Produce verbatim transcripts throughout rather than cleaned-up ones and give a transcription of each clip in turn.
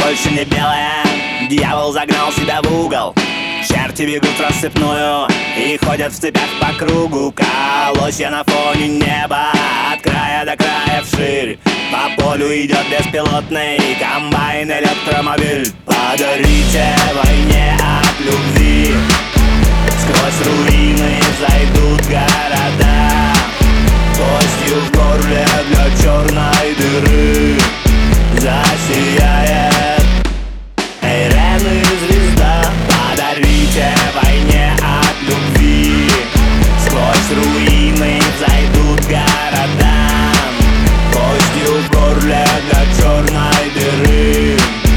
больше не белая. Дьявол загнал себя в угол. Черти бегут в рассыпную и ходят в цепях по кругу. Колосья на фоне неба, от края до края вширь. По полю идет беспилотный комбайн, электромобиль. Подарите войне от любви. Сквозь руины зайдут города. Костью в горле для черной дыры засияет Эйрен и звезда. Подарите войне от любви. Сквозь руины зайдут города. Костью в горле для черной дыры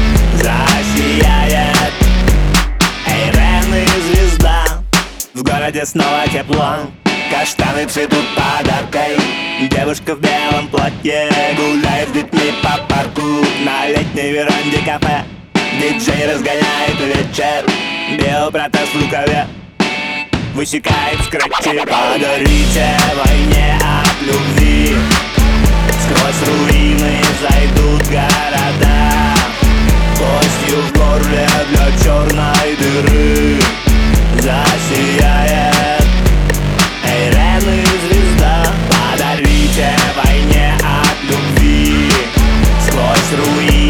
засияет Эйрен и звезда. В городе снова тепло, каштаны цветут подаркой. Девушка в белом платье гуляет с детьми по парку. На летней веранде кафе диджей разгоняет вечер. Биопротез в рукаве высекает скретчи. Подарите войне от любви. Сквозь руины зайдут города. Костью в горле для черной дыры засияет Эйрен и звезда. Подарите войне от любви. Сквозь руины